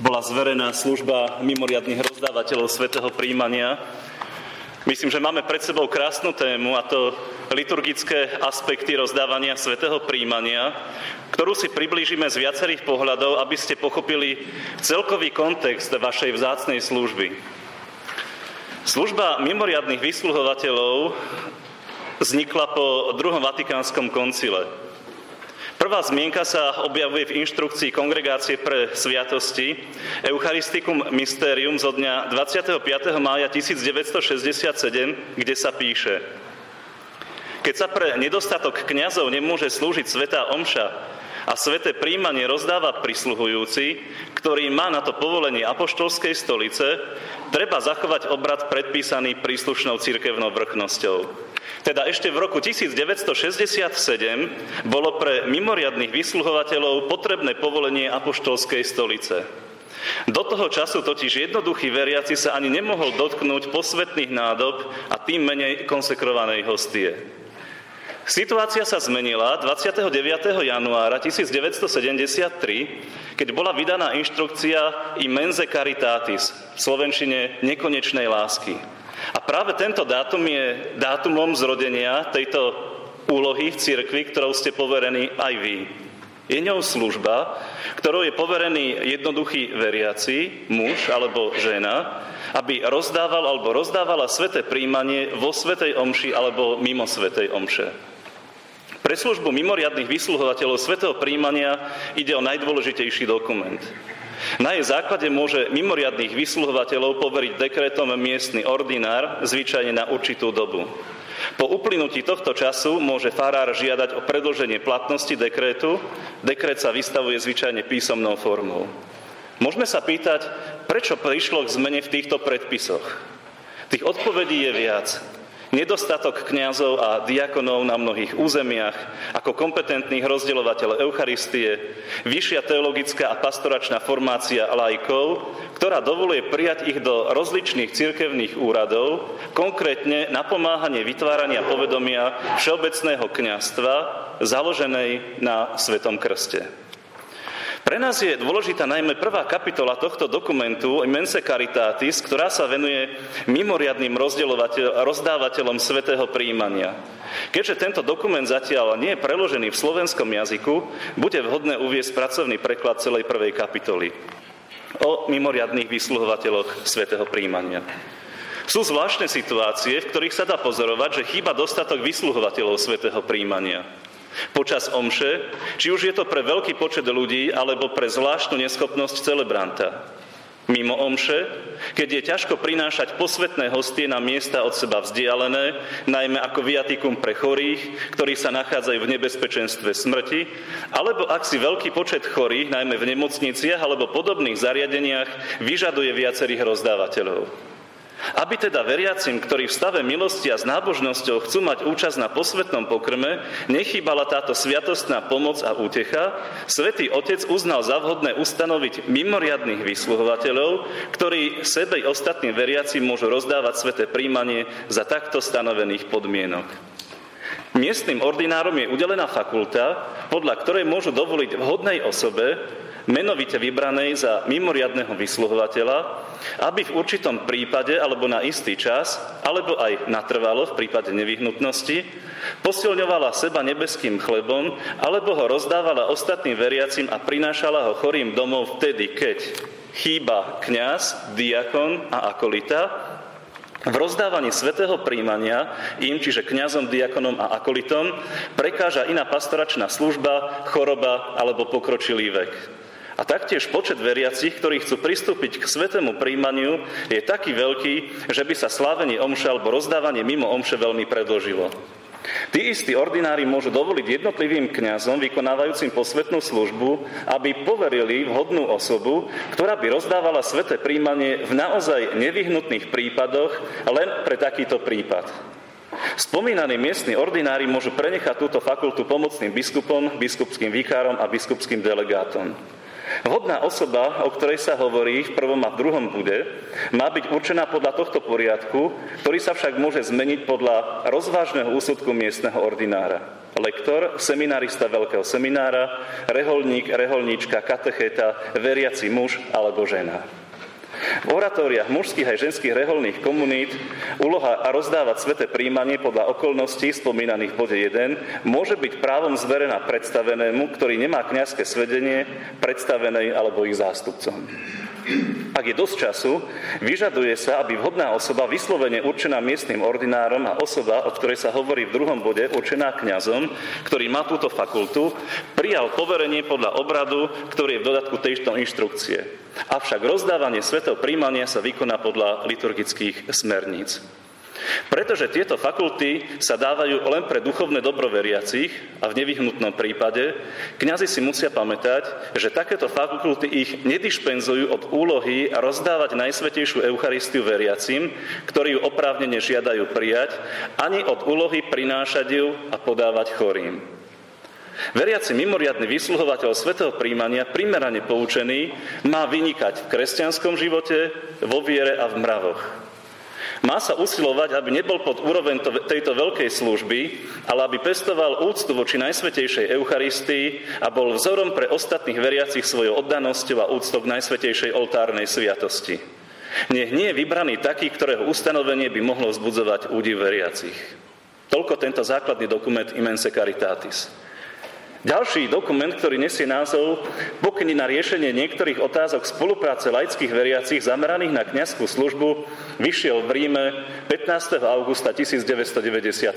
bola zverená služba mimoriadnych rozdávateľov svätého prijímania. Myslím, že máme pred sebou krásnu tému, a to liturgické aspekty rozdávania svätého prijímania, ktorú si priblížime z viacerých pohľadov, aby ste pochopili celkový kontext vašej vzácnej služby. Služba mimoriadnych vysluhovateľov vznikla po druhom Vatikánskom koncile. Prvá zmienka sa objavuje v inštrukcii Kongregácie pre sviatosti Eucharisticum Mysterium zo dňa 25. mája 1967, kde sa píše: Keď sa pre nedostatok kňazov nemôže slúžiť svätá omša a sväté prijímanie rozdáva prisluhujúci, ktorý má na to povolenie apoštolskej stolice, treba zachovať obrad predpísaný príslušnou cirkevnou vrchnosťou. Teda ešte v roku 1967 bolo pre mimoriadnych vysluhovateľov potrebné povolenie apoštolskej stolice. Do toho času totiž jednoduchý veriaci sa ani nemohol dotknúť posvätných nádob a tým menej konsekrovanej hostie. Situácia sa zmenila 29. januára 1973, keď bola vydaná inštrukcia Immense Caritatis, v slovenčine nekonečnej lásky. A práve tento dátum je dátumom zrodenia tejto úlohy v cirkvi, ktorou ste poverení aj vy. Je ňou služba, ktorou je poverený jednoduchý veriaci, muž alebo žena, aby rozdával alebo rozdávala sväté prijímanie vo svätej omši alebo mimo svätej omše. Pre službu mimoriadnych vysluhovateľov svätého prijímania ide o najdôležitejší dokument. Na jej základe môže mimoriadnych vysluhovateľov poveriť dekrétom miestny ordinár, zvyčajne na určitú dobu. Po uplynutí tohto času môže farár žiadať o predĺženie platnosti dekrétu. Dekrét sa vystavuje zvyčajne písomnou formou. Môžeme sa pýtať, prečo prišlo k zmene v týchto predpisoch. Tých odpovedí je viac. Nedostatok kňazov a diakonov na mnohých územiach ako kompetentných rozdeľovateľov Eucharistie, vyššia teologická a pastoračná formácia laikov, ktorá dovoluje prijať ich do rozličných cirkevných úradov, konkrétne napomáhanie vytvárania povedomia všeobecného kňazstva založenej na Svätom krste. Pre nás je dôležitá najmä prvá kapitola tohto dokumentu Immense Caritatis, ktorá sa venuje mimoriadnym rozdávateľom svätého prijímania. Keďže tento dokument zatiaľ nie je preložený v slovenskom jazyku, bude vhodné uviesť pracovný preklad celej prvej kapitoly o mimoriadnych vysluhovateľoch svätého prijímania. Sú zvláštne situácie, v ktorých sa dá pozorovať, že chýba dostatok vysluhovateľov svätého prijímania. Počas omše, či už je to pre veľký počet ľudí, alebo pre zvláštnu neschopnosť celebranta. Mimo omše, keď je ťažko prinášať posvätné hostie na miesta od seba vzdialené, najmä ako viatikum pre chorých, ktorí sa nachádzajú v nebezpečenstve smrti, alebo ak si veľký počet chorých, najmä v nemocniciach alebo podobných zariadeniach, vyžaduje viacerých rozdávateľov. Aby teda veriacim, ktorí v stave milosti a s nábožnosťou chcú mať účasť na posvätnom pokrme, nechýbala táto sviatostná pomoc a útecha, Svätý Otec uznal za vhodné ustanoviť mimoriadnych vysluhovateľov, ktorí sebe i ostatným veriacim môžu rozdávať sväté prijímanie za takto stanovených podmienok. Miestnym ordinárom je udelená fakulta, podľa ktorej môžu dovoliť vhodnej osobe, menovite vybranej za mimoriadneho vysluhovateľa, aby v určitom prípade alebo na istý čas, alebo aj natrvalo v prípade nevyhnutnosti, posilňovala seba nebeským chlebom, alebo ho rozdávala ostatným veriacim a prinášala ho chorým domov vtedy, keď chýba kňaz, diakon a akolita. V rozdávaní svätého prijímania im, čiže kňazom, diakonom a akolitom, prekáža iná pastoračná služba, choroba alebo pokročilý vek. A taktiež počet veriacich, ktorí chcú pristúpiť k svätému prijímaniu, je taký veľký, že by sa slávenie omše alebo rozdávanie mimo omše veľmi predĺžilo. Tí istí ordinári môžu dovoliť jednotlivým kňazom vykonávajúcim posvätnú službu, aby poverili vhodnú osobu, ktorá by rozdávala sväté prijímanie v naozaj nevyhnutných prípadoch len pre takýto prípad. Spomínaní miestni ordinári môžu prenechať túto fakultu pomocným biskupom, biskupským vikárom a biskupským delegátom. Vhodná osoba, o ktorej sa hovorí v prvom a v druhom bude, má byť určená podľa tohto poriadku, ktorý sa však môže zmeniť podľa rozvážneho úsudku miestneho ordinára. lektor, seminarista veľkého seminára, reholník, reholníčka, katechéta, veriaci muž alebo žena. V oratóriách mužských aj ženských reholných komunít úloha rozdávať sväté prijímanie podľa okolností spomínaných v bode 1 môže byť právom zverená predstavenému, ktorý nemá kňazské svedenie, predstavenej alebo ich zástupcom. Ak je dosť času, vyžaduje sa, aby vhodná osoba vyslovene určená miestnym ordinárom a osoba, o ktorej sa hovorí v 2. bode, určená kňazom, ktorý má túto fakultu, prijal poverenie podľa obradu, ktorý je v dodatku tejto inštrukcie. Avšak rozdávanie svätého prijímania sa vykoná podľa liturgických smerníc. Pretože tieto fakulty sa dávajú len pre duchovné dobro veriacich a v nevyhnutnom prípade, kňazi si musia pamätať, že takéto fakulty ich nedišpenzujú od úlohy rozdávať najsvätejšiu Eucharistiu veriacim, ktorí ju oprávnene žiadajú prijať, ani od úlohy prinášať ju a podávať chorým. Veriaci mimoriadny vysluhovateľ svätého prijímania, primerane poučený, má vynikať v kresťanskom živote, vo viere a v mravoch. Má sa usilovať, aby nebol pod úroveň tejto veľkej služby, ale aby pestoval úctu voči najsvätejšej Eucharistii a bol vzorom pre ostatných veriacich svojou oddanosťou a úctou k najsvätejšej oltárnej sviatosti. Nech nie je vybraný taký, ktorého ustanovenie by mohlo vzbudzovať údiv veriacich. Toľko tento základný dokument Immense Caritatis. Ďalší dokument, ktorý nesie názov Pokyny na riešenie niektorých otázok spolupráce laických veriacich zameraných na kňazskú službu, vyšiel v Ríme 15. augusta 1997.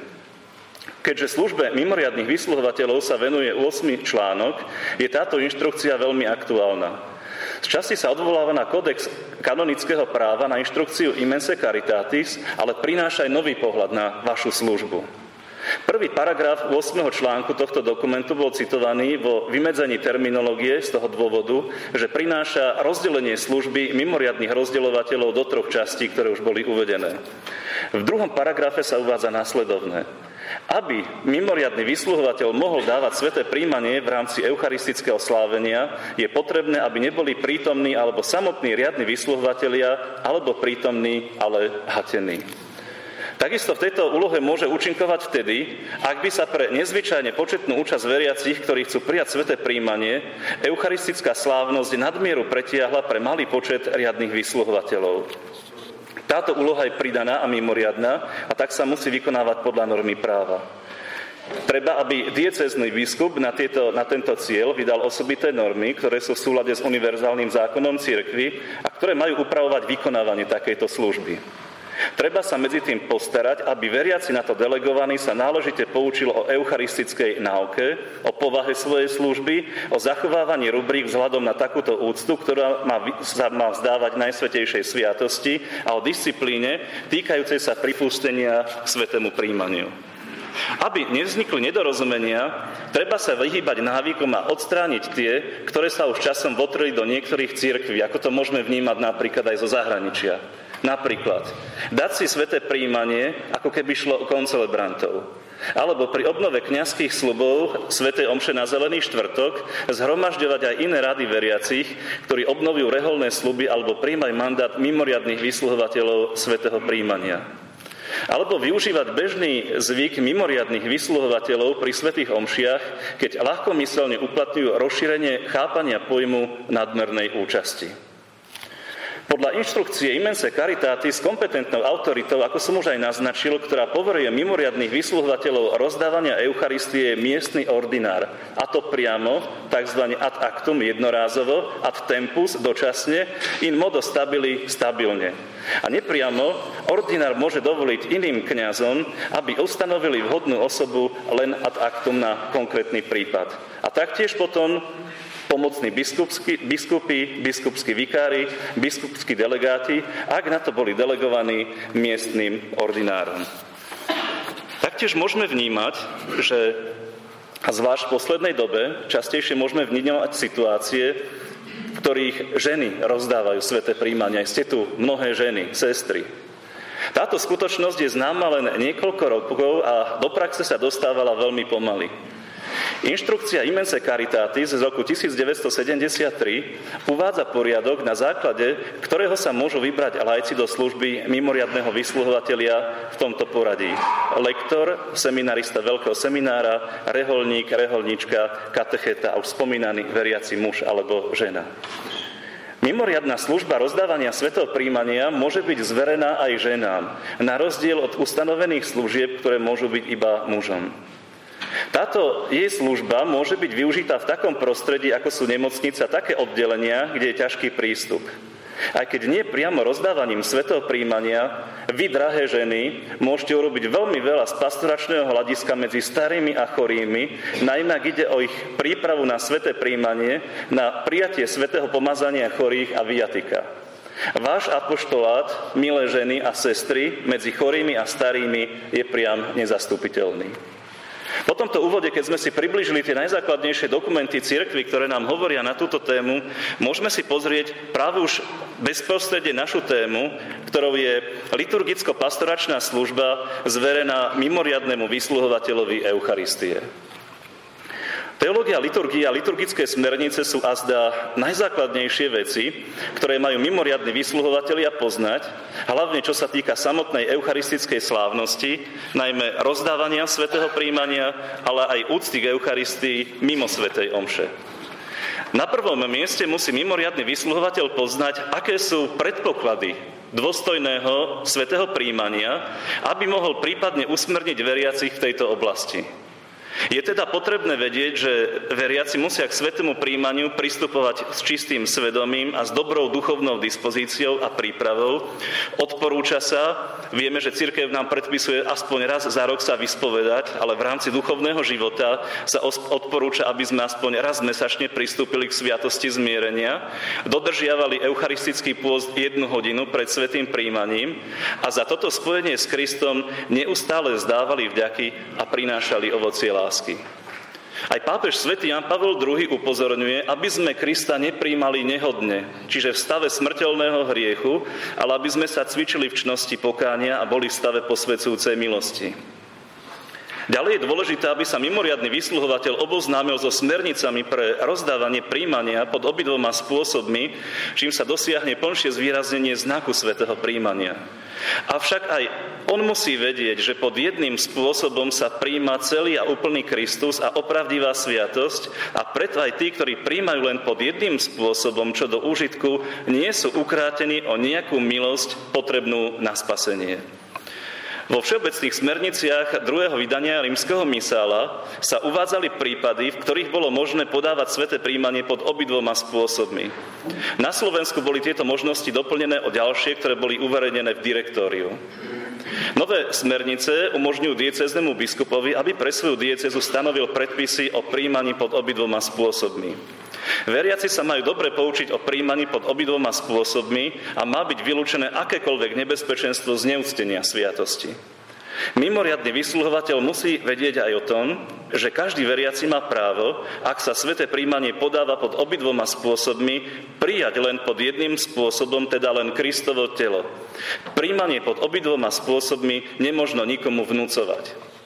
Keďže službe mimoriadnych vysluhovateľov sa venuje 8. článok, je táto inštrukcia veľmi aktuálna. Zčasti sa odvoláva na kódex kanonického práva, na inštrukciu Immense Caritatis, ale prináša aj nový pohľad na vašu službu. Prvý paragraf 8. článku tohto dokumentu bol citovaný vo vymedzení terminológie z toho dôvodu, že prináša rozdelenie služby mimoriadnych rozdeľovateľov do 3 častí, ktoré už boli uvedené. V 2. paragrafe sa uvádza nasledovné. Aby mimoriadny vysluhovateľ mohol dávať sväté prijímanie v rámci eucharistického slávenia, je potrebné, aby neboli prítomní alebo samotní riadni vysluhovatelia, alebo prítomní, ale hatení. Takisto v tejto úlohe môže účinkovať vtedy, ak by sa pre nezvyčajne početnú účasť veriacich, ktorí chcú prijať sväté prijímanie, eucharistická slávnosť nadmieru pretiahla pre malý počet riadnych vysluhovateľov. Táto úloha je pridaná a mimoriadna a tak sa musí vykonávať podľa normy práva. Treba, aby diecézny biskup na tento cieľ vydal osobité normy, ktoré sú v súlade s univerzálnym zákonom cirkvi a ktoré majú upravovať vykonávanie takejto služby. Treba sa medzi tým postarať, aby veriaci na to delegovaní sa náležite poučil o eucharistickej náuke, o povahe svojej služby, o zachovávaní rubrík vzhľadom na takúto úctu, ktorá sa má vzdávať najsvätejšej sviatosti, a o disciplíne týkajúcej sa pripustenia k svätému prijímaniu. Aby nevznikli nedorozumenia, treba sa vyhýbať návykom a odstrániť tie, ktoré sa už časom votreli do niektorých cirkví, ako to môžeme vnímať napríklad aj zo zahraničia. Napríklad, dať si sväté prijímanie, ako keby šlo o koncelebrantov. Alebo pri obnove kňazských sľubov svätej omše na Zelený štvrtok zhromažďovať aj iné rady veriacich, ktorí obnovujú reholné sľuby alebo prijímajú mandát mimoriadnych vysluhovateľov svätého prijímania. Alebo využívať bežný zvyk mimoriadnych vysluhovateľov pri svätých omšiach, keď ľahkomyselne uplatňujú rozšírenie chápania pojmu nadmernej účasti. Podľa inštrukcie Immense Caritatis kompetentnou autoritou, ako som už aj naznačil, ktorá poveruje mimoriadnych vysluhovateľov rozdávania Eucharistie, je miestny ordinár. A to priamo, tzv. Ad actum jednorázovo, ad tempus dočasne, in modo stabili stabilne. A nepriamo ordinár môže dovoliť iným kňazom, aby ustanovili vhodnú osobu len ad actum na konkrétny prípad. A taktiež potom pomocní biskupy, biskupskí vikári, biskupskí delegáti, ak na to boli delegovaní miestnym ordinárom. Taktiež môžeme vnímať, že zvlášť v poslednej dobe častejšie môžeme vnímať situácie, v ktorých ženy rozdávajú sväté prijímania. Ste tu mnohé ženy, sestry. Táto skutočnosť je známa len niekoľko rokov a do praxe sa dostávala veľmi pomaly. Inštrukcia Immense Caritatis z roku 1973 uvádza poriadok, na základe ktorého sa môžu vybrať laici do služby mimoriadneho vysluhovatelia v tomto poradí. Lektor, seminarista veľkého seminára, reholník, reholníčka, katecheta a už spomínaný veriaci muž alebo žena. Mimoriadna služba rozdávania svätého prijímania môže byť zverená aj ženám, na rozdiel od ustanovených služieb, ktoré môžu byť iba mužom. Táto jej služba môže byť využitá v takom prostredí, ako sú nemocnice a také oddelenia, kde je ťažký prístup. Aj keď nie priamo rozdávaním svätého prijímania, vy, drahé ženy, môžete urobiť veľmi veľa z pastoračného hľadiska medzi starými a chorými, najmä ak ide o ich prípravu na sväté prijímanie, na prijatie svätého pomazania chorých a viatika. Váš apoštolát, milé ženy a sestry, medzi chorými a starými je priam nezastupiteľný. Po tomto úvode, keď sme si priblížili tie najzákladnejšie dokumenty cirkvi, ktoré nám hovoria na túto tému, môžeme si pozrieť práve už bezprostredne našu tému, ktorou je liturgicko-pastoračná služba zverená mimoriadnemu vysluhovateľovi Eucharistie. Teológia liturgie a liturgické smernice sú azda najzákladnejšie veci, ktoré majú mimoriadni vysluhovatelia poznať, hlavne čo sa týka samotnej eucharistickej slávnosti, najmä rozdávania svätého prijímania, ale aj úcty k Eucharistii mimo svätej omše. Na prvom mieste musí mimoriadny vysluhovateľ poznať, aké sú predpoklady dôstojného svätého prijímania, aby mohol prípadne usmerniť veriacich v tejto oblasti. Je teda potrebné vedieť, že veriaci musia k svätému prijímaniu pristupovať s čistým svedomím a s dobrou duchovnou dispozíciou a prípravou. Odporúča sa, vieme, že cirkev nám predpisuje aspoň raz za rok sa vyspovedať, ale v rámci duchovného života sa odporúča, aby sme aspoň raz mesačne pristúpili k sviatosti zmierenia, dodržiavali eucharistický pôst 1 hodinu pred svätým prijímaním a za toto spojenie s Kristom neustále vzdávali vďaky a prinášali ovocie lásky. Aj pápež svätý Ján Pavol II upozorňuje, aby sme Krista neprijímali nehodne, čiže v stave smrteľného hriechu, ale aby sme sa cvičili v čnosti pokánia a boli v stave posväcujúcej milosti. Ďalej je dôležité, aby sa mimoriadny vysluhovateľ oboznámil so smernicami pre rozdávanie prijímania pod obidvoma spôsobmi, čím sa dosiahne plnšie zvýraznenie znaku svätého prijímania. Avšak aj on musí vedieť, že pod jedným spôsobom sa prijíma celý a úplný Kristus a opravdivá sviatosť a preto aj tí, ktorí prijímajú len pod jedným spôsobom, čo do úžitku, nie sú ukrátení o nejakú milosť potrebnú na spasenie. Vo všeobecných smerniciach druhého vydania rímskeho misála sa uvádzali prípady, v ktorých bolo možné podávať sväté prijímanie pod obidvoma spôsobmi. Na Slovensku boli tieto možnosti doplnené o ďalšie, ktoré boli uverejnené v direktóriu. Nové smernice umožňujú diecéznemu biskupovi, aby pre svoju diecézu stanovil predpisy o prijímaní pod obidvoma spôsobmi. Veriaci sa majú dobre poučiť o prijímaní pod obidvoma spôsobmi a má byť vylúčené akékoľvek nebezpečenstvo zneúctenia sviatosti. Mimoriadny vysluhovateľ musí vedieť aj o tom, že každý veriaci má právo, ak sa sväté prijímanie podáva pod obidvoma spôsobmi, prijať len pod jedným spôsobom, teda len Kristovo telo. Prijímanie pod obidvoma spôsobmi nemožno nikomu vnúcovať.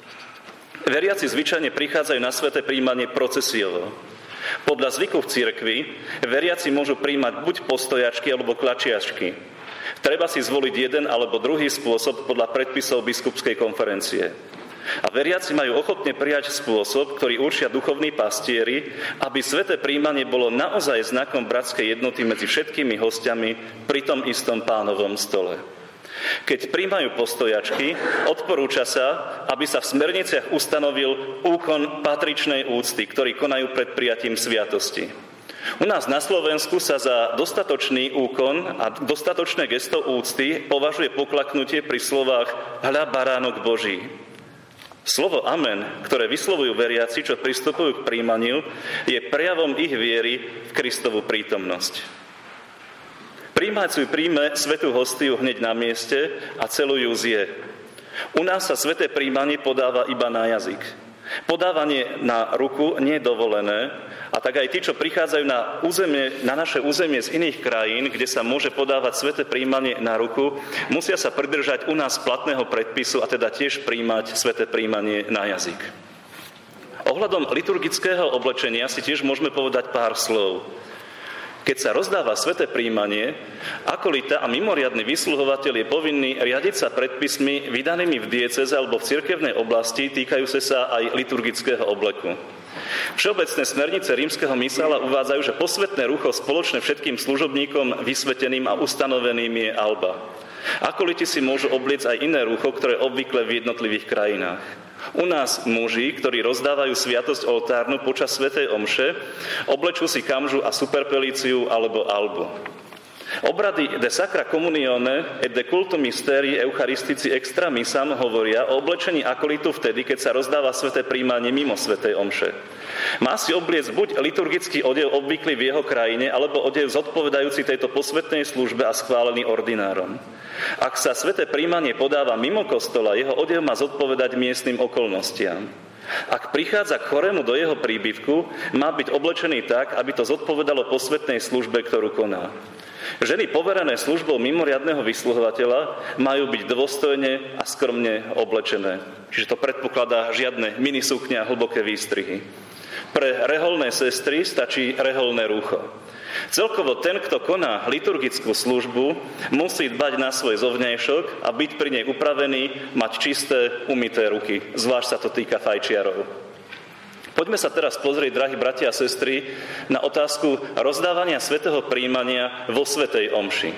Veriaci zvyčajne prichádzajú na sväté prijímanie procesiovo. Podľa zvyku v cirkvi veriaci môžu prijímať buď postojačky alebo klačiačky. Treba si zvoliť jeden alebo druhý spôsob podľa predpisov biskupskej konferencie. A veriaci majú ochotne prijať spôsob, ktorý určia duchovní pastieri, aby sväté prijímanie bolo naozaj znakom bratskej jednoty medzi všetkými hostiami pri tom istom Pánovom stole. Keď prijímajú postojačky, odporúča sa, aby sa v smerniciach ustanovil úkon patričnej úcty, ktorý konajú pred prijatím sviatosti. U nás na Slovensku sa za dostatočný úkon a dostatočné gesto úcty považuje poklaknutie pri slovách hľa baránok Boží. Slovo amen, ktoré vyslovujú veriaci, čo pristupujú k prijímaniu, je prejavom ich viery v Kristovu prítomnosť. Prijímací príjme svätú hostiu hneď na mieste a celú ju zje. U nás sa sväté prijímanie podáva iba na jazyk. Podávanie na ruku nie je dovolené a tak aj tí, čo prichádzajú na naše územie z iných krajín, kde sa môže podávať sväté prijímanie na ruku, musia sa pridržať u nás platného predpisu a teda tiež prijímať sväté prijímanie na jazyk. Ohľadom liturgického oblečenia si tiež môžeme povedať pár slov. Keď sa rozdáva sväté prijímanie, akolita a mimoriadny vysluhovateľ je povinný riadiť sa predpismi vydanými v diecéze alebo v cirkevnej oblasti týkajúce sa aj liturgického obleku. Všeobecné smernice rímskeho misála uvádzajú, že posvätné rúcho spoločné všetkým služobníkom vysveteným a ustanoveným je alba. Akoliti si môžu obliecť aj iné rúcho, ktoré je obvykle v jednotlivých krajinách. U nás muži, ktorí rozdávajú sviatosť oltárnu počas svätej omše, oblečú si kamžu a superpelíciu alebo albu. Obrady de sacra communione et de cultum mysterii eucharistici extra missam hovoria o oblečení akolitu vtedy, keď sa rozdáva sväté prijímanie mimo svätej omše. Má si obliecť buď liturgický odev obvyklý v jeho krajine, alebo odev zodpovedajúci tejto posvätnej službe a schválený ordinárom. Ak sa sväté prijímanie podáva mimo kostola, jeho odev má zodpovedať miestnym okolnostiam. Ak prichádza k chorému do jeho príbytku, má byť oblečený tak, aby to zodpovedalo posvätnej službe, ktorú koná. Ženy poverené službou mimoriadneho vysluhovateľa majú byť dôstojne a skromne oblečené. Čiže to predpokladá žiadne minisukne a hlboké výstrihy. Pre reholné sestry stačí reholné rúcho. Celkovo ten, kto koná liturgickú službu, musí dbať na svoj zovňajšok a byť pri nej upravený, mať čisté, umyté ruky. Zvlášť sa to týka fajčiarov. Poďme sa teraz pozrieť, drahí bratia a sestry, na otázku rozdávania svätého prijímania vo svätej omši.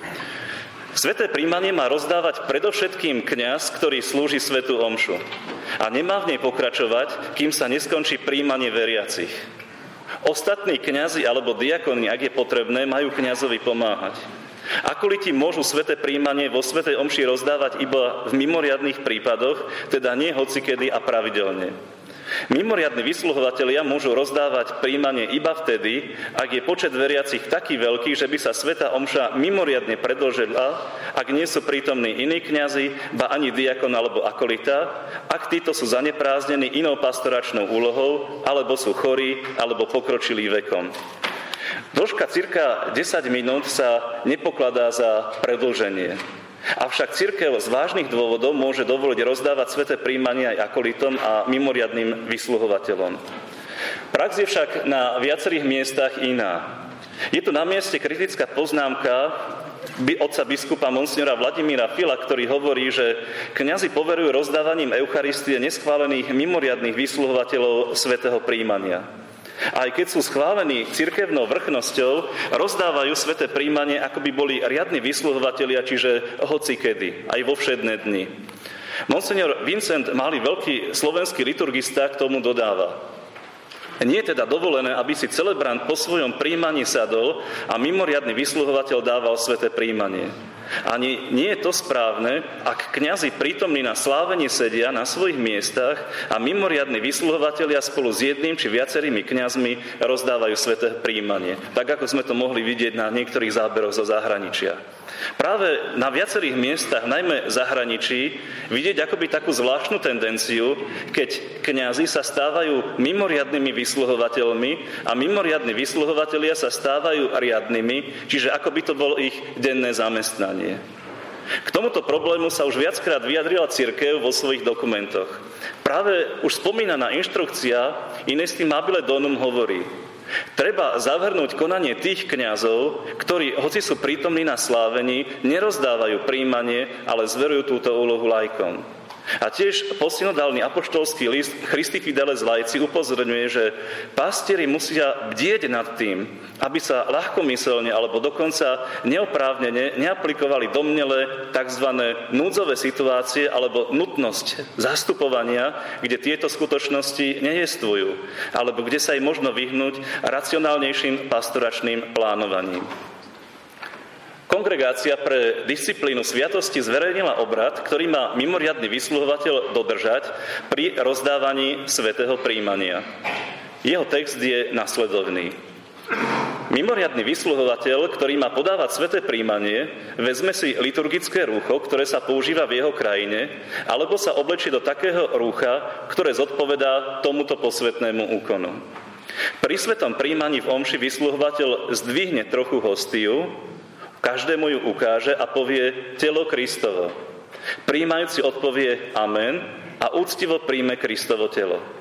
Sväté prijímanie má rozdávať predovšetkým kňaz, ktorý slúži svätú omšu. A nemá v nej pokračovať, kým sa neskončí prijímanie veriacich. Ostatní kňazi alebo diakoni, ak je potrebné, majú kňazovi pomáhať. Akoliti môžu sväté prijímanie vo svätej omši rozdávať iba v mimoriadnych prípadoch, teda nie hocikedy a pravidelne. Mimoriadni vysluhovatelia môžu rozdávať prijímanie iba vtedy, ak je počet veriacich taký veľký, že by sa svätá omša mimoriadne predĺžila, ak nie sú prítomní iní kňazi, ba ani diakon alebo akolita, ak títo sú zaneprázdnení inou pastoračnou úlohou, alebo sú chorí, alebo pokročilí vekom. Dĺžka cirka 10 minút sa nepokladá za predĺženie. Avšak cirkev z vážnych dôvodov môže dovoliť rozdávať sväté prijímanie aj akolitom a mimoriadnym vysluhovateľom. Prax je však na viacerých miestach iná. Je tu na mieste kritická poznámka otca biskupa monsignora Vladimíra Fila, ktorý hovorí, že kňazi poverujú rozdávaním Eucharistie neschválených mimoriadnych vysluhovateľov svätého prijímania. Aj keď sú schválení cirkevnou vrchnosťou, rozdávajú sväté prijímanie, ako by boli riadni vysluhovatelia, čiže hocikedy, aj vo všedné dni. Monsignor Vincent Máli, veľký slovenský liturgista, k tomu dodáva: nie je teda dovolené, aby si celebrant po svojom prijímaní sadol a mimoriadny vysluhovateľ dával sväté prijímanie. Ani nie je to správne, ak kňazi prítomní na slávení sedia na svojich miestach a mimoriadni vysluhovatelia spolu s jedným či viacerými kňazmi rozdávajú sväté prijímanie, tak ako sme to mohli vidieť na niektorých záberoch zo zahraničia. Práve na viacerých miestach, najmä v zahraničí, vidieť akoby takú zvláštnu tendenciu, keď kňazi sa stávajú mimoriadnymi vysluhovateľmi a mimoriadni vysluhovatelia sa stávajú riadnymi, čiže ako by to bolo ich denné zamestnanie. K tomuto problému sa už viackrát vyjadrila cirkev vo svojich dokumentoch. Práve už spomínaná inštrukcia Inestim Abile Donum hovorí: treba zavrhnúť konanie tých kňazov, ktorí, hoci sú prítomní na slávení, nerozdávajú prijímanie, ale zverujú túto úlohu laikom. A tiež posynodálny apoštolský list Christi Fideles Laici upozorňuje, že pastieri musia bdieť nad tým, aby sa ľahkomyselne alebo dokonca neoprávnene neaplikovali domnele tzv. Núdzové situácie alebo nutnosť zastupovania, kde tieto skutočnosti nejestvujú, alebo kde sa im možno vyhnúť racionálnejším pastoračným plánovaním. Kongregácia pre disciplínu sviatosti zverejnila obrad, ktorý má mimoriadny vysluhovateľ dodržať pri rozdávaní svätého prijímania. Jeho text je nasledovný. Mimoriadny vysluhovateľ, ktorý má podávať sväté prijímanie, vezme si liturgické rúcho, ktoré sa používa v jeho krajine, alebo sa oblečie do takého rúcha, ktoré zodpovedá tomuto posvätnému úkonu. Pri svätom prijímaní v omši vysluhovateľ zdvihne trochu hostiu, každému ju ukáže a povie telo Kristovo. Prijímajúci odpovie amen a úctivo príjme Kristovo telo.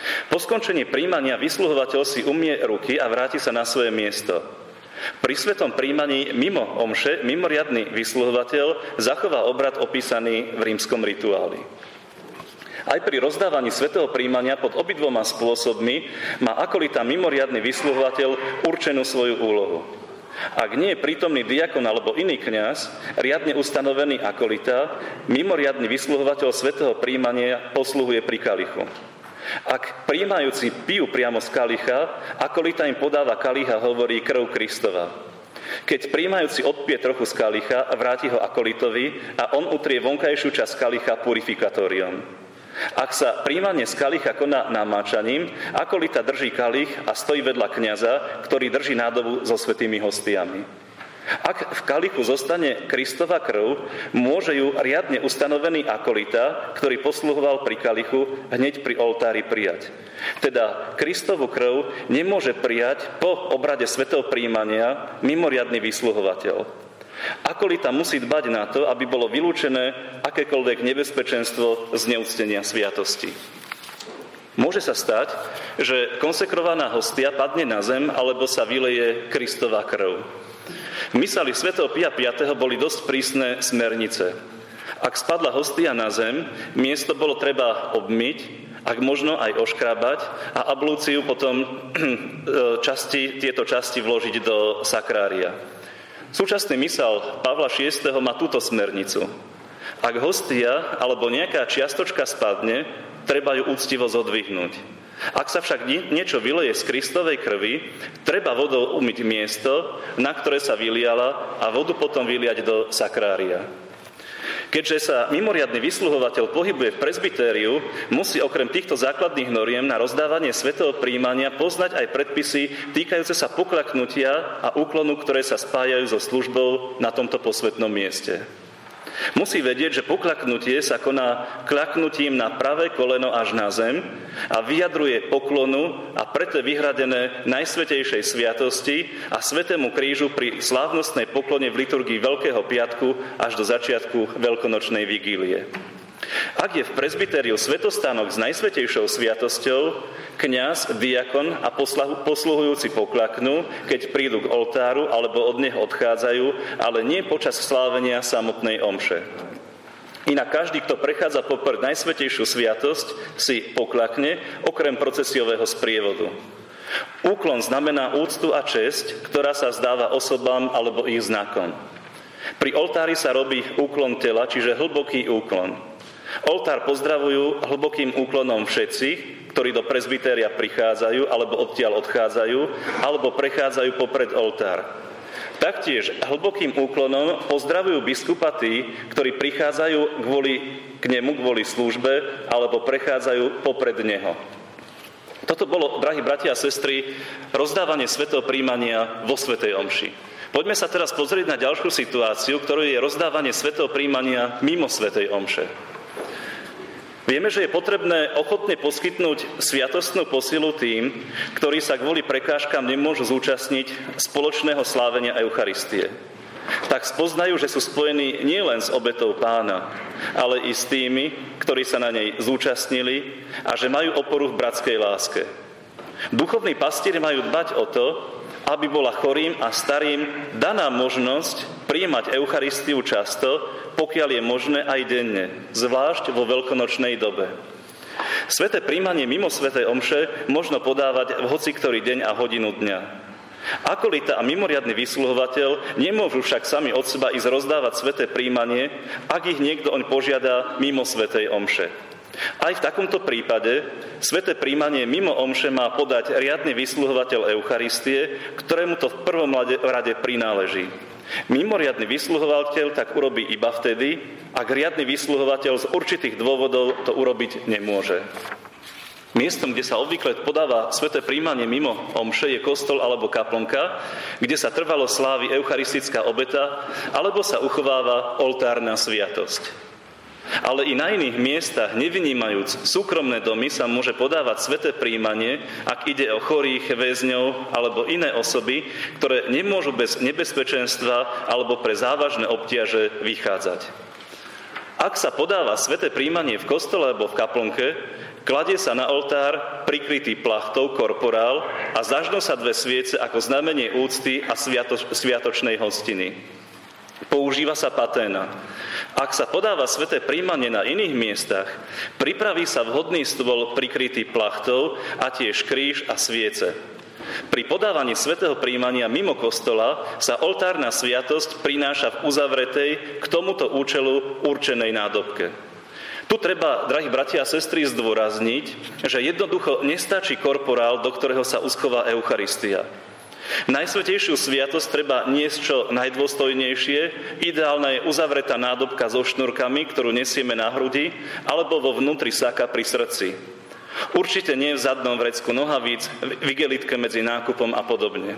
Po skončení prijímania vysluhovateľ si umie ruky a vráti sa na svoje miesto. Pri svetom prijímaní mimo omše mimoriadny vysluhovateľ zachová obrad opísaný v rímskom rituáli. Aj pri rozdávaní svätého prijímania pod obidvoma spôsobmi má akolita mimoriadny vysluhovateľ určenú svoju úlohu. Ak nie je prítomný diakon alebo iný kňaz, riadne ustanovený akolita, mimoriadny vysluhovateľ svätého prijímania posluhuje pri kalichu. Ak prijímajúci pijú priamo z kalicha, akolita im podáva kalich a hovorí krv Kristova. Keď prijímajúci odpije trochu z kalicha, vráti ho akolitovi a on utrie vonkajšiu časť kalicha purifikatóriom. Ak sa prijímanie z kalicha koná namáčaním, akolita drží kalich a stojí vedľa kňaza, ktorý drží nádobu so svätými hostiami. Ak v kalichu zostane Kristova krv, môže ju riadne ustanovený akolita, ktorý posluhoval pri kalichu, hneď pri oltári prijať. Teda Kristovu krv nemôže prijať po obrade svätého prijímania mimoriadny vysluhovateľ. Akolita musí dbať na to, aby bolo vylúčené akékoľvek nebezpečenstvo zneúctenia sviatosti. Môže sa stať, že konsekrovaná hostia padne na zem alebo sa vyleje Kristova krv. V mysali svätého Pia V. boli dosť prísne smernice. Ak spadla hostia na zem, miesto bolo treba obmyť, ak možno aj oškrabať a ablúciu potom tieto časti vložiť do sakrária. Súčasný mysal Pavla VI. Má túto smernicu. Ak hostia alebo nejaká čiastočka spadne, treba ju úctivo zodvihnúť. Ak sa však niečo vyleje z Kristovej krvi, treba vodou umyť miesto, na ktoré sa vyliala, a vodu potom vyliať do sakrária. Keďže sa mimoriadny vysluhovateľ pohybuje v presbytériu, musí okrem týchto základných noriem na rozdávanie svätého prijímania poznať aj predpisy týkajúce sa poklaknutia a úklonu, ktoré sa spájajú so službou na tomto posvätnom mieste. Musí vedieť, že poklaknutie sa koná klaknutím na pravé koleno až na zem a vyjadruje poklonu a preto je vyhradené Najsvätejšej sviatosti a Svätému krížu pri slávnostnej poklone v liturgii Veľkého piatku až do začiatku Veľkonočnej vigílie. Ak je v presbytériu svätostánok s Najsvätejšou sviatosťou, kňaz, diakon a posluhujúci poklaknú, keď prídu k oltáru alebo od neho odchádzajú, ale nie počas slávenia samotnej omše. Inak každý, kto prechádza popred Najsvätejšiu sviatosť, si poklakne, okrem procesiového sprievodu. Úklon znamená úctu a česť, ktorá sa zdáva osobám alebo ich znakom. Pri oltári sa robí úklon tela, čiže hlboký úklon. Oltár pozdravujú hlbokým úklonom všetci, ktorí do presbytéria prichádzajú alebo odtiaľ odchádzajú, alebo prechádzajú popred oltár. Taktiež hlbokým úklonom pozdravujú biskupa tí, ktorí prichádzajú k nemu kvôli službe alebo prechádzajú popred neho. Toto bolo, drahí bratia a sestry, rozdávanie svätého prijímania vo svätej omši. Poďme sa teraz pozrieť na ďalšiu situáciu, ktorou je rozdávanie svätého prijímania mimo svätej omše. Vieme, že je potrebné ochotne poskytnúť sviatostnú posilu tým, ktorí sa kvôli prekážkam nemôžu zúčastniť spoločného slávenia Eucharistie. Tak spoznajú, že sú spojení nielen s obetou Pána, ale i s tými, ktorí sa na nej zúčastnili a že majú oporu v bratskej láske. Duchovní pastieri majú dbať o to, aby bola chorým a starým daná možnosť prijímať Eucharistiu často, pokiaľ je možné aj denne, zvlášť vo veľkonočnej dobe. Sväté prijímanie mimo svätej omše možno podávať v hociktorý deň a hodinu dňa. Akolita a mimoriadny vysluhovateľ nemôžu však sami od seba ísť rozdávať sväté prijímanie, ak ich niekto oň požiada mimo svätej omše. Aj v takomto prípade sväté prijímanie mimo omše má podať riadny vysluhovateľ Eucharistie, ktorému to v prvom rade prináleží. Mimoriadny vysluhovateľ tak urobí iba vtedy, ak riadny vysluhovateľ z určitých dôvodov to urobiť nemôže. Miestom, kde sa obvykle podáva sväté prijímanie mimo omše, je kostol alebo kaplnka, kde sa trvalo slávi eucharistická obeta, alebo sa uchováva oltárna sviatosť. Ale i na iných miestach, nevynímajúc súkromné domy, sa môže podávať sväté prijímanie, ak ide o chorých, väzňov alebo iné osoby, ktoré nemôžu bez nebezpečenstva alebo pre závažné obťaže vychádzať. Ak sa podáva sväté prijímanie v kostole alebo v kaplnke, kladie sa na oltár prikrytý plachtou korporál a zažnú sa 2 sviece ako znamenie úcty a sviatočnej hostiny. Používa sa paténa. Ak sa podáva sväté prijímanie na iných miestach, pripraví sa vhodný stôl prikrytý plachtou a tiež kríž a sviece. Pri podávaní svätého prijímania mimo kostola sa oltárna sviatosť prináša v uzavretej k tomuto účelu určenej nádobke. Tu treba, drahí bratia a sestry, zdôrazniť, že jednoducho nestačí korporál, do ktorého sa uschová Eucharistia. Najsvätejšiu sviatosť treba niesť čo najdôstojnejšie, ideálna je uzavretá nádobka so šnúrkami, ktorú nesieme na hrudi, alebo vo vnútri saka pri srdci. Určite nie v zadnom vrecku nohavíc, v igelitke medzi nákupom a podobne.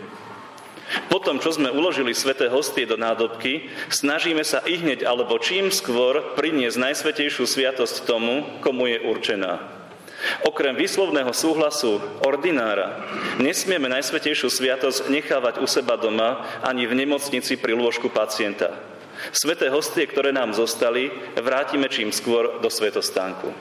Potom, čo sme uložili sväté hostie do nádobky, snažíme sa ihneď alebo čím skôr priniesť najsvätejšiu sviatosť tomu, komu je určená. Okrem výslovného súhlasu ordinára nesmieme najsvätejšiu sviatosť nechávať u seba doma ani v nemocnici pri lôžku pacienta. Sväté hostie, ktoré nám zostali, vrátime čím skôr do svätostánku.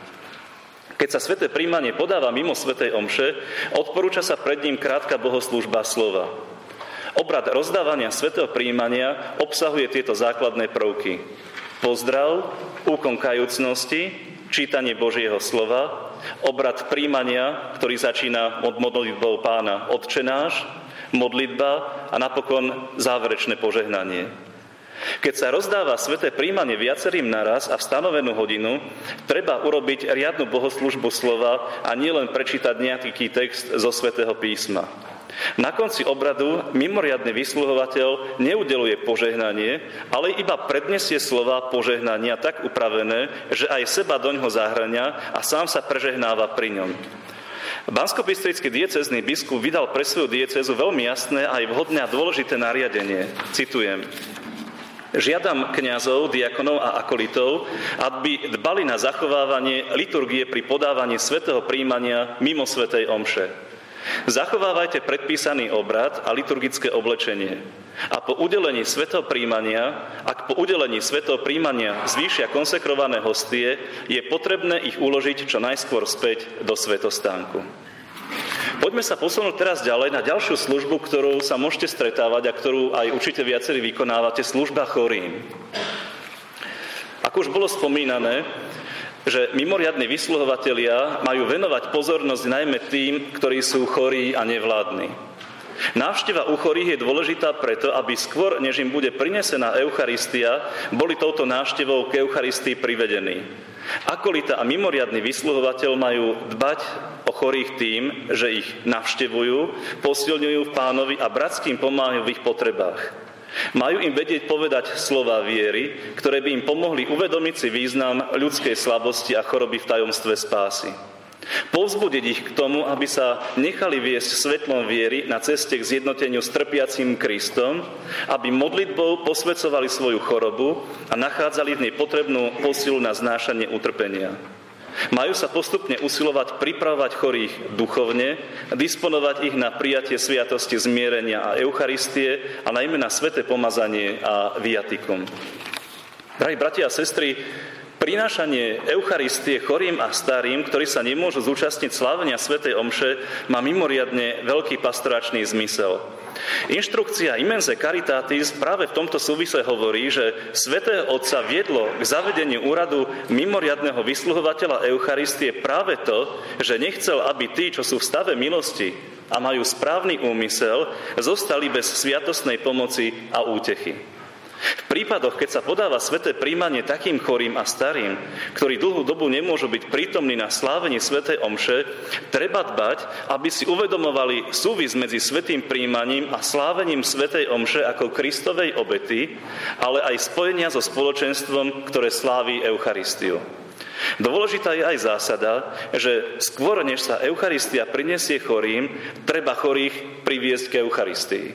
Keď sa sväté prijímanie podáva mimo svätej omše, odporúča sa pred ním krátka bohoslúžba slova. Obrad rozdávania svätého prijímania obsahuje tieto základné prvky. Pozdrav, úkon kajúcnosti, čítanie Božieho slova, obrad prijímania, ktorý začína od modlitbou Pána Otče náš, modlitba a napokon záverečné požehnanie. Keď sa rozdáva sväté prijímanie viacerým naraz a v stanovenú hodinu, treba urobiť riadnu bohoslúžbu slova a nielen prečítať nejaký text zo svätého písma. Na konci obradu mimoriadny vysluhovateľ neudeluje požehnanie, ale iba predniesie slova požehnania tak upravené, že aj seba doňho zahŕňa a sám sa prežehnáva pri ňom. Banskobystrický diecézny biskup vydal pre svoju diecézu veľmi jasné a aj vhodné a dôležité nariadenie. Citujem. Žiadam kňazov, diakonov a akolitov, aby dbali na zachovávanie liturgie pri podávaní svätého prijímania mimo svätej omše. Zachovávajte predpísaný obrad a liturgické oblečenie. A po udelení svätého prijímania, ak po udelení svätého prijímania zvýšia konsekrované hostie, je potrebné ich uložiť čo najskôr späť do svätostánku. Poďme sa posunúť teraz ďalej na ďalšiu službu, ktorú sa môžete stretávať a ktorú aj určite viacerí vykonávate, služba chorým. Ako už bolo spomínané, že mimoriadni vysluhovatelia majú venovať pozornosť najmä tým, ktorí sú chorí a nevládni. Návšteva u chorých je dôležitá preto, aby skôr, než im bude prinesená Eucharistia, boli touto návštevou k Eucharistii privedení. Akolita a mimoriadny vysluhovateľ majú dbať o chorých tým, že ich navštevujú, posilňujú v Pánovi a bratským pomáhajú v ich potrebách. Majú im vedieť povedať slová viery, ktoré by im pomohli uvedomiť si význam ľudskej slabosti a choroby v tajomstve spásy. Povzbudiť ich k tomu, aby sa nechali viesť svetlom viery na ceste k zjednoteniu s trpiacím Kristom, aby modlitbou posväcovali svoju chorobu a nachádzali v nej potrebnú posilu na znášanie utrpenia. Majú sa postupne usilovať pripravovať chorých duchovne, disponovať ich na prijatie sviatosti zmierenia a Eucharistie a najmä na sväté pomazanie a viatikum. Drahí bratia a sestry, prinášanie Eucharistie chorým a starým, ktorí sa nemôžu zúčastniť slávenia svätej omše, má mimoriadne veľký pastoračný zmysel. Inštrukcia Immense Caritatis práve v tomto súvise hovorí, že svätého Otca viedlo k zavedeniu úradu mimoriadneho vysluhovateľa Eucharistie práve to, že nechcel, aby tí, čo sú v stave milosti a majú správny úmysel, zostali bez sviatostnej pomoci a útechy. V prípadoch, keď sa podáva sväté prijímanie takým chorým a starým, ktorí dlhú dobu nemôžu byť prítomní na slávení svätej omše, treba dbať, aby si uvedomovali súvis medzi svätým prijímaním a slávením svätej omše ako Kristovej obety, ale aj spojenia so spoločenstvom, ktoré sláví Eucharistiu. Dôležitá je aj zásada, že skôr než sa Eucharistia prinesie chorým, treba chorých priviesť k Eucharistii.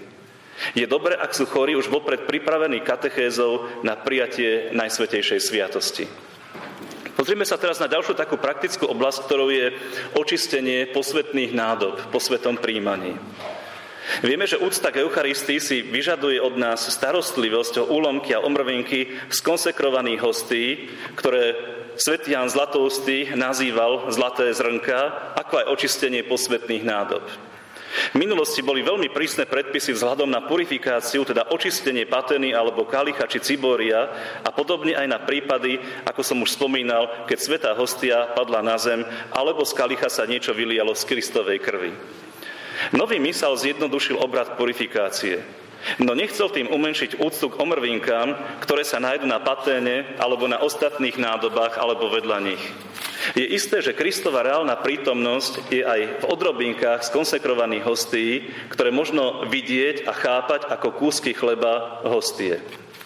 Je dobré, ak sú chorí už vopred pripravení katechézou na prijatie Najsvätejšej sviatosti. Pozrime sa teraz na ďalšiu takú praktickú oblasť, ktorou je očistenie posvätných nádob po svätom prijímaní. Vieme, že úcta k Eucharistii si vyžaduje od nás starostlivosť o úlomky a omrvinky skonsekrovaných hostí, ktoré svätý Ján Zlatoustý nazýval zlaté zrnka, ako aj očistenie posvätných nádob. V minulosti boli veľmi prísne predpisy vzhľadom na purifikáciu, teda očistenie patény alebo kalicha či ciboria a podobne aj na prípady, ako som už spomínal, keď svätá hostia padla na zem alebo z kalicha sa niečo vylialo z Kristovej krvi. Nový misál zjednodušil obrad purifikácie, no nechcel tým umenšiť úctu k omrvinkám, ktoré sa nájdu na paténe alebo na ostatných nádobách alebo vedľa nich. Je isté, že Kristova reálna prítomnosť je aj v odrobinkách skonsekrovaných hostí, ktoré možno vidieť a chápať ako kúsky chleba hostie.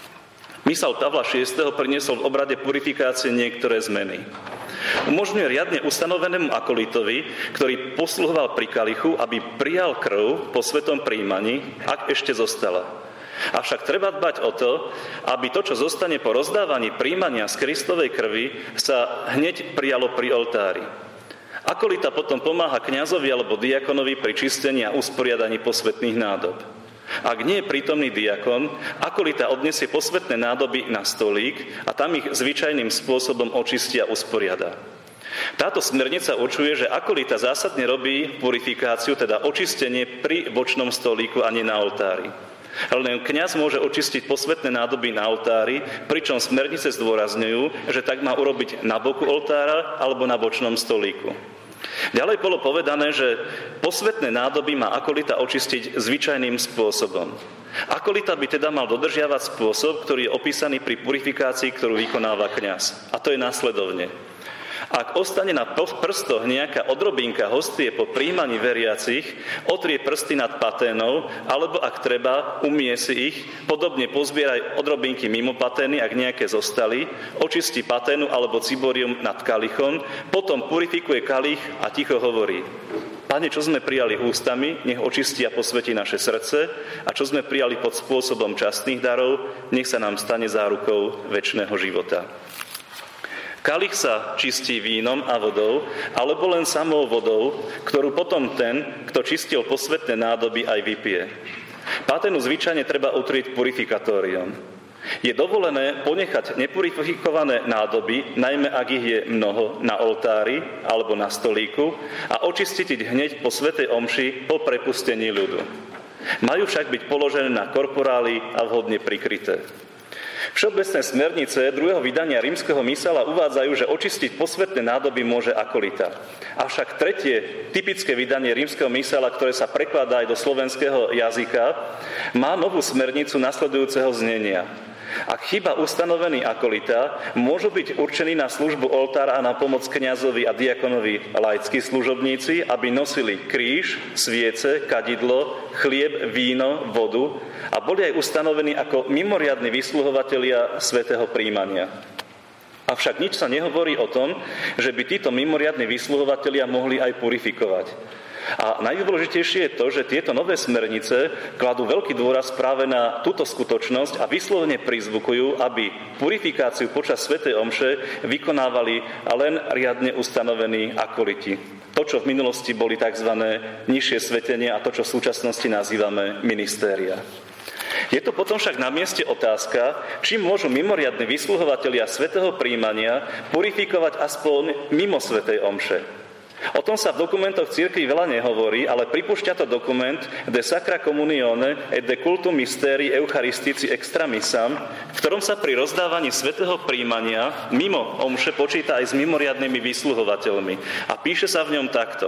Misál Pavla VI. Priniesol v obrade purifikácie niektoré zmeny. Umožňuje riadne ustanovenému akolitovi, ktorý posluhoval pri kalichu, aby prijal krv po svetom prijímaní, ak ešte zostala. Avšak treba dbať o to, aby to, čo zostane po rozdávaní prijímania z Kristovej krvi, sa hneď prijalo pri oltári. Akolita potom pomáha kňazovi alebo diakonovi pri čistení a usporiadaní posvätných nádob. Ak nie je prítomný diakon, akolita odnesie posvätné nádoby na stolík a tam ich zvyčajným spôsobom očistí a usporiada. Táto smernica určuje, že akolita zásadne robí purifikáciu, teda očistenie pri bočnom stolíku a nie na oltári. Len kňaz môže očistiť posvätné nádoby na oltári, pričom smernice zdôrazňujú, že tak má urobiť na boku oltára alebo na bočnom stolíku. Ďalej bolo povedané, že posvätné nádoby má akolita očistiť zvyčajným spôsobom. Akolita by teda mal dodržiavať spôsob, ktorý je opísaný pri purifikácii, ktorú vykonáva kňaz. A to je následovne. Ak ostane na prstoch nejaká odrobinka hostie po prijímaní veriacich, otrie prsty nad paténou, alebo ak treba, umie si ich, podobne pozbieraj odrobinky mimo patény, ak nejaké zostali, očistí paténu alebo ciborium nad kalichom, potom purifikuje kalich a ticho hovorí: Pane, čo sme prijali ústami, nech očistí a posvätí naše srdce, a čo sme prijali pod spôsobom častných darov, nech sa nám stane zárukou večného života. Kalich sa čistí vínom a vodou, alebo len samou vodou, ktorú potom ten, kto čistil posvätné nádoby, aj vypije. Paténu zvyčajne treba utrieť purifikatóriom. Je dovolené ponechať nepurifikované nádoby, najmä ak ich je mnoho, na oltári alebo na stolíku a očistiť ich hneď po svätej omši po prepustení ľudu. Majú však byť položené na korporály a vhodne prikryté. Všeobecné smernice druhého vydania rímskeho misála uvádzajú, že očistiť posvätné nádoby môže akolita. Avšak tretie typické vydanie rímskeho misála, ktoré sa prekladá aj do slovenského jazyka, má novú smernicu nasledujúceho znenia. Ak chýba ustanovený akolita, môžu byť určení na službu oltára a na pomoc kňazovi a diakonovi laickí služobníci, aby nosili kríž, sviece, kadidlo, chlieb, víno, vodu a boli aj ustanovení ako mimoriadni vysluhovatelia svätého prijímania. Avšak nič sa nehovorí o tom, že by títo mimoriadni vysluhovatelia mohli aj purifikovať. A najdôležitejšie je to, že tieto nové smernice kladú veľký dôraz práve na túto skutočnosť a vyslovene prizvukujú, aby purifikáciu počas svätej omše vykonávali len riadne ustanovení akoliti. To, čo v minulosti boli tzv. Nižšie svätenia a to, čo v súčasnosti nazývame ministéria. Je to potom však na mieste otázka, či môžu mimoriadni vysluhovatelia svätého prijímania purifikovať aspoň mimo svätej omše. O tom sa v dokumentoch cirkvi veľa nehovorí, ale pripúšťa to dokument De Sacra Communione et de Cultum Mysterii Eucharistici Extra Missam, v ktorom sa pri rozdávaní svätého prijímania mimo omše počíta aj s mimoriadnymi vysluhovateľmi. A píše sa v ňom takto: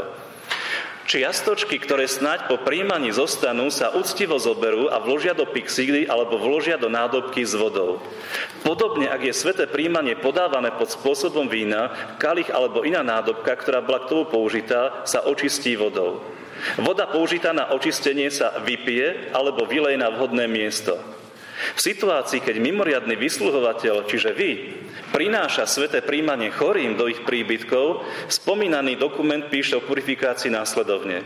Čiastočky, ktoré snáď po prijímaní zostanú, sa úctivo zoberú a vložia do pyxídy alebo vložia do nádobky s vodou. Podobne, ak je sväté prijímanie podávané pod spôsobom vína, kalich alebo iná nádobka, ktorá bola k tomu použitá, sa očistí vodou. Voda použitá na očistenie sa vypije alebo vyleje na vhodné miesto. V situácii, keď mimoriadny vysluhovateľ, čiže vy, prináša sväté prijímanie chorým do ich príbytkov, spomínaný dokument píše o purifikácii následovne.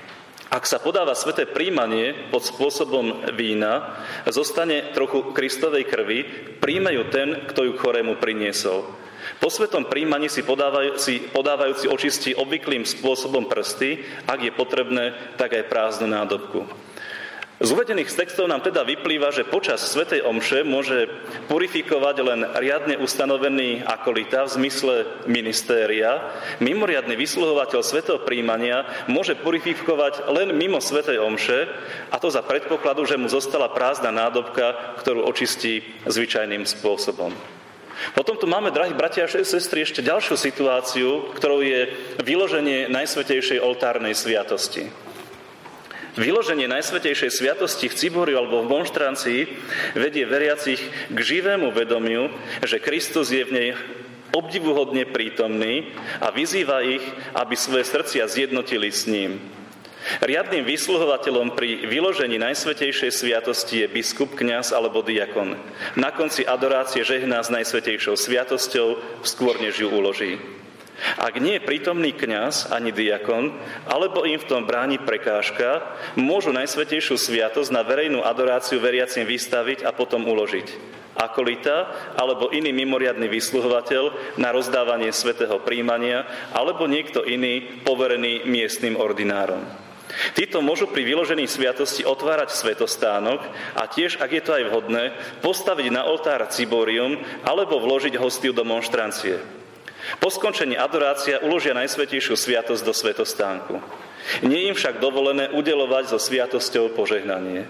Ak sa podáva sväté prijímanie pod spôsobom vína, zostane trochu Kristovej krvi, príjme ju ten, kto ju chorému priniesol. Po svätom prijímaní si podávajúci očistí obvyklým spôsobom prsty, ak je potrebné, tak aj prázdnu nádobku. Z uvedených textov nám teda vyplýva, že počas svätej omše môže purifikovať len riadne ustanovený akolita v zmysle ministéria. Mimoriadny vysluhovateľ svätého prijímania môže purifikovať len mimo svätej omše, a to za predpokladu, že mu zostala prázdna nádobka, ktorú očistí zvyčajným spôsobom. Potom tu máme, drahí bratia a sestry, ešte ďalšiu situáciu, ktorou je vyloženie Najsvätejšej oltárnej sviatosti. Vyloženie Najsvätejšej sviatosti v ciboriu alebo v monštrancii vedie veriacich k živému vedomiu, že Kristus je v nej obdivuhodne prítomný a vyzýva ich, aby svoje srdcia zjednotili s ním. Riadnym vysluhovateľom pri vyložení Najsvätejšej sviatosti je biskup, kňaz alebo diakon. Na konci adorácie žehná s Najsvätejšou sviatosťou, skôr než ju uloží. Ak nie je prítomný kňaz ani diakon, alebo im v tom bráni prekážka, môžu Najsvätejšiu sviatosť na verejnú adoráciu veriacim vystaviť a potom uložiť. Akolita alebo iný mimoriadny vysluhovateľ na rozdávanie svätého prijímania alebo niekto iný poverený miestnym ordinárom. Títo môžu pri vyložení sviatosti otvárať svätostánok a tiež, ak je to aj vhodné, postaviť na oltár ciborium alebo vložiť hostiu do monštrancie. Po skončení adorácia uložia Najsvätejšiu sviatosť do svätostánku. Nie im však dovolené udeľovať so sviatosťou požehnanie.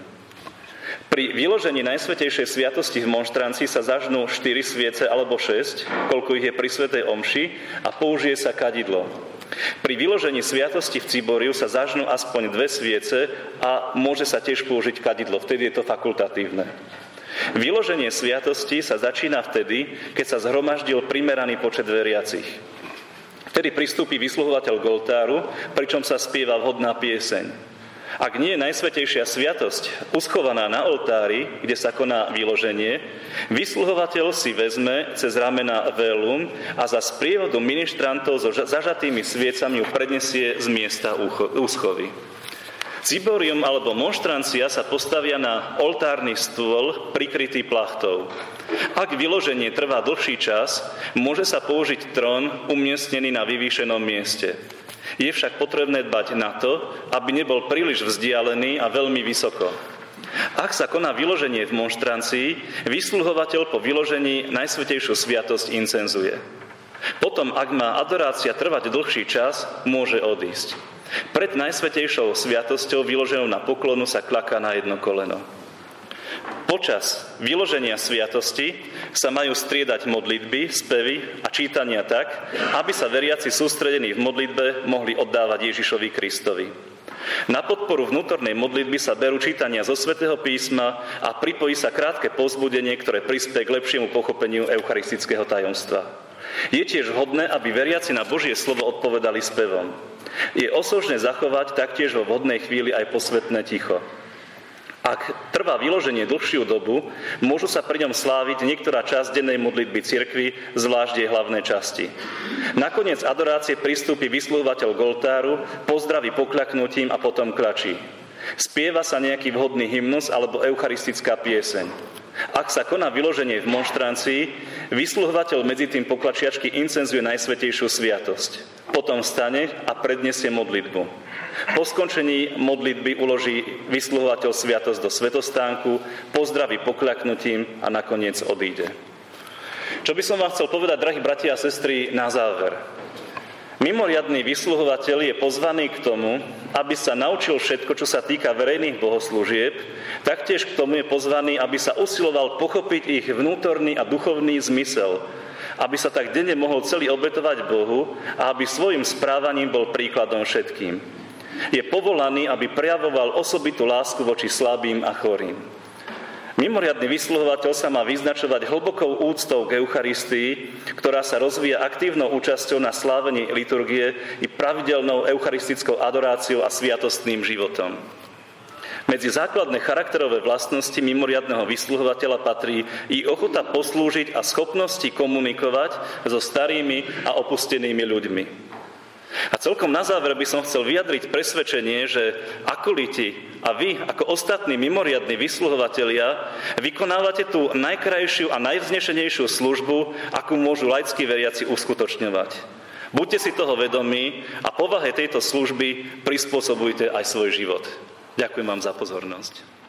Pri vyložení Najsvätejšej sviatosti v monštrancii sa zažnú 4 sviece alebo 6, koľko ich je pri svätej omši, a použije sa kadidlo. Pri vyložení sviatosti v ciboriu sa zažnú aspoň 2 sviece a môže sa tiež použiť kadidlo, vtedy je to fakultatívne. Vyloženie sviatosti sa začína vtedy, keď sa zhromaždil primeraný počet veriacich. Vtedy pristúpi vysluhovateľ k oltáru, pričom sa spieva vhodná pieseň. Ak nie je Najsvätejšia sviatosť uschovaná na oltári, kde sa koná vyloženie, vysluhovateľ si vezme cez ramena vélum a za sprievodu ministrantov so zažatými sviecami ju prednesie z miesta úschovy. Ciborium alebo monštrancia sa postavia na oltárny stôl prikrytý plachtou. Ak vyloženie trvá dlhší čas, môže sa použiť trón umiestnený na vyvýšenom mieste. Je však potrebné dbať na to, aby nebol príliš vzdialený a veľmi vysoko. Ak sa koná vyloženie v monštrancii, vysluhovateľ po vyložení Najsvätejšiu sviatosť incenzuje. Potom, ak má adorácia trvať dlhší čas, môže odísť. Pred Najsvätejšou sviatosťou vyloženou na poklonu sa kľaká na jedno koleno. Počas vyloženia sviatosti sa majú striedať modlitby, spevy a čítania tak, aby sa veriaci sústredení v modlitbe mohli oddávať Ježišovi Kristovi. Na podporu vnútornej modlitby sa berú čítania zo Svätého písma a pripojí sa krátke povzbudenie, ktoré prispie k lepšiemu pochopeniu eucharistického tajomstva. Je tiež vhodné, aby veriaci na Božie slovo odpovedali spevom. Je osožné zachovať taktiež vo vhodnej chvíli aj posvätné ticho. Ak trvá vyloženie dlhšiu dobu, môžu sa pri ňom sláviť niektorá časť dennej modlitby cirkvi, zvlášť jej hlavné časti. Nakoniec adorácie pristúpi vysluhovateľ k oltáru, pozdraví pokľaknutím a potom klačí. Spieva sa nejaký vhodný hymnus alebo eucharistická pieseň. Ak sa koná vyloženie v monštrancii, vysluhovateľ medzi tým poklačiačky incenzuje Najsvätejšiu sviatosť. Potom vstane a predniesie modlitbu. Po skončení modlitby uloží vysluhovateľ sviatosť do svätostánku, pozdraví pokľaknutím a nakoniec odíde. Čo by som vám chcel povedať, drahí bratia a sestry, na záver. Mimoriadny vysluhovateľ je pozvaný k tomu, aby sa naučil všetko, čo sa týka verejných bohoslúžieb, taktiež k tomu je pozvaný, aby sa usiloval pochopiť ich vnútorný a duchovný zmysel, aby sa tak denne mohol celý obetovať Bohu a aby svojim správaním bol príkladom všetkým. Je povolaný, aby prejavoval osobitú lásku voči slabým a chorým. Mimoriadny vysluhovateľ sa má vyznačovať hlbokou úctou k Eucharistii, ktorá sa rozvíja aktívnou účasťou na slávení liturgie i pravidelnou eucharistickou adoráciou a sviatostným životom. Medzi základné charakterové vlastnosti mimoriadneho vysluhovateľa patrí i ochota poslúžiť a schopnosti komunikovať so starými a opustenými ľuďmi. A celkom na záver by som chcel vyjadriť presvedčenie, že akoliti a vy, ako ostatní mimoriadni vysluhovatelia, vykonávate tú najkrajšiu a najvznešenejšiu službu, akú môžu laickí veriaci uskutočňovať. Buďte si toho vedomí a povahe tejto služby prispôsobujte aj svoj život. Ďakujem vám za pozornosť.